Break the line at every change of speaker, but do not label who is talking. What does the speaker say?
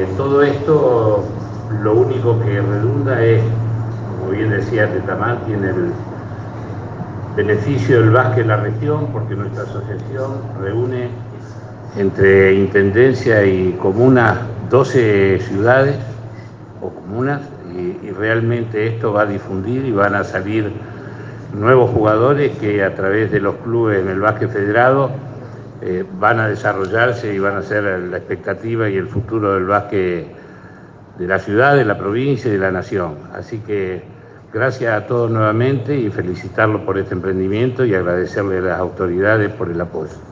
todo esto lo único que redunda es, como bien decía Tetamati, en el beneficio del básquet en la región, porque nuestra asociación reúne entre intendencia y comunas 12 ciudades o comunas, y realmente esto va a difundir y van a salir nuevos jugadores que a través de los clubes en el básquet federado van a desarrollarse y van a ser la expectativa y el futuro del básquet de la ciudad, de la provincia y de la nación. Así que gracias a todos nuevamente y felicitarlos por este emprendimiento y agradecerle a las autoridades por el apoyo.